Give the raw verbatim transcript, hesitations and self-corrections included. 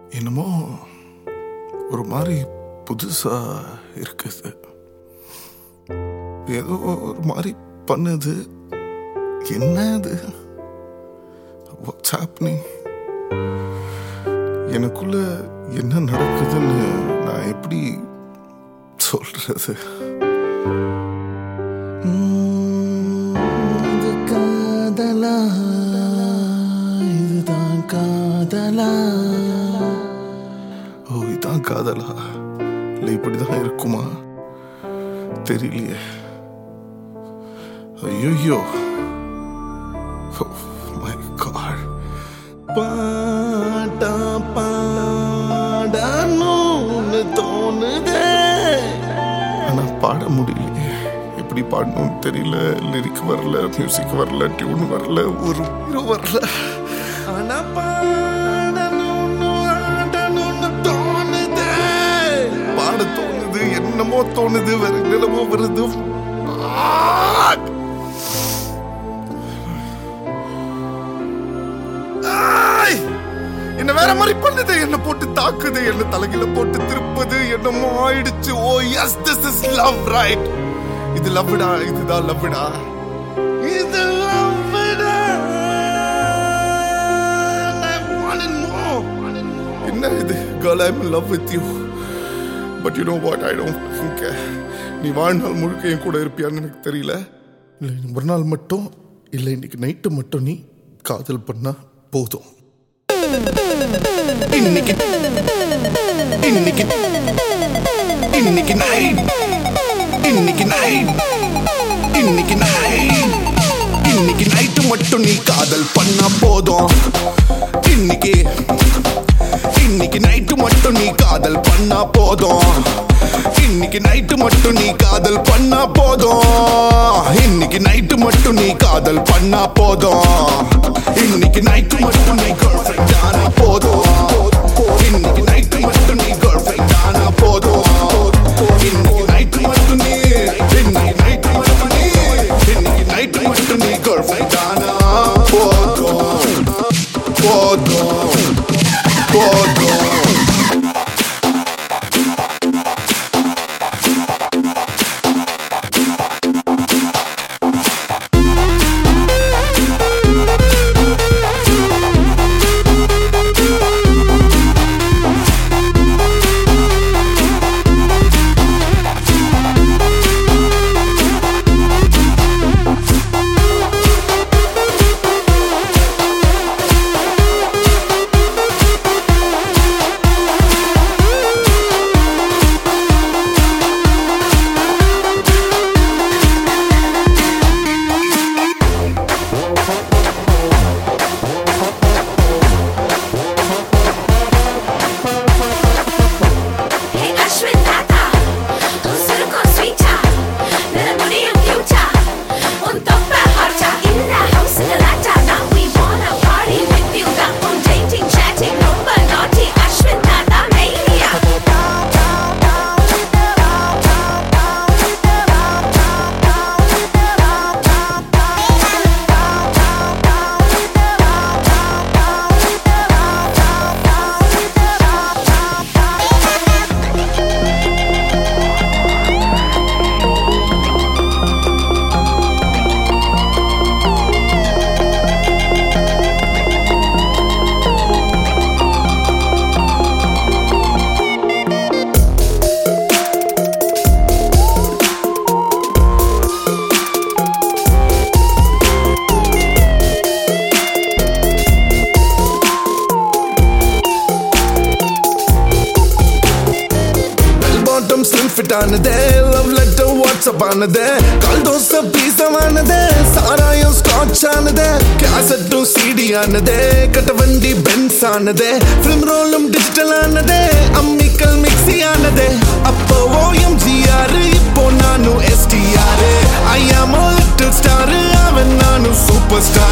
என்னமோ ஒரு மாதிரி புதுசா இருக்குது, ஏதோ ஒரு மாதிரி பண்ணுது. என்ன அது? What's happening? எனக்குள்ள என்ன நடக்குதுன்னு நான் எப்படி சொல்றது? இது காதலா, இதுதான் காதலா? ஓ, இதுதான் காதலா? இல்லை இப்படிதான் இருக்குமா? தெரியலையே. ஐயோ, மை காட். பாட்டா பாடணும்னு தோணுதே, ஆனா பாட முடியலையே. எப்படி பாடணும்னு தெரியல. லிரிக் வரல, மியூசிக் வரல, டியூன் வரல, ஒரு ஹீரோ வரல. ஆனா பாடணும்னு ஆடணும்னு தோணுதே, பாட தோணுது, என்னமோ தோணுது, வேற நிலமோ வருது. என்ன வேற மாதிரி பண்ணுது, என்ன போட்டு தாக்குது, என்ன தலைகில போட்டு திருப்பது, என்னமோ ஆயிடுச்சு. Oh yes, this is love, right? இது லவ்டா, இதுதான் லவ்டா, இது லவ்டா. என்ன இது? Girl, I'm in love with you. But you know what? I don't care. நீ வாழ்நாள் முழுக்க என் கூட இருப்பியான்னு எனக்கு தெரியல. இல்லை, ஒரு நாள் மட்டும் இல்லை, இன்னைக்கு நைட்டு மட்டும் நீ காதல் பண்ணா போதும். இன்னைக்கு இன்னைக்கு இன்னைக்கு நைட் இன்னைக்கு நைட் இன்னைக்கு நைட் இன்னைக்கு நைட்டு மட்டும் நீ காதல் பண்ணா போதும். இன்னைக்கு இன்னைக்கு நைட்டு மட்டும் நீ காதல் பண்ணா போதும். இன்னைக்கு நைட்டு மட்டும் நீ காதல் பண்ணா போதும். இன்னைக்கு நைட்டு மட்டும் நீ காதல் பண்ணா போதும். இன்னைக்கு நைட்டு மட்டும் நீ girlfriend ஆனா போதும். இன்னைக்கு நைட்டு மட்டும் நீ girlfriend ஆனா போதும். இன்னைக்கு நைட்டு மட்டும் நீ இன்னைக்கு நைட்டு மட்டும் நீ இன்னைக்கு நைட்டு மட்டும் நீ girlfriend ஆனா போதும். போதும் போதும். ஆனதே, லவ் லெட்டர் வாட்ஸ்அப் ஆனதே, கால் தோசை பீஸா ஆனதே, சாராயம் ஸ்காட்ச் ஆனதே, கேசட்டும் சிடி ஆனதே, கட்ட வண்டி பென்ஸ் ஆனதே, ஃபிலிம் ரோலும் டிஜிட்டல் ஆனதே, அம்மிக்கல் மிக்ஸி ஆனதே. அப்போ ஓஎம்ஜிஆர், இப்போ நானும் எஸ்டிஆர். ஐ ஆம் a little star, அவன் நானும் சூப்பர் ஸ்டார்.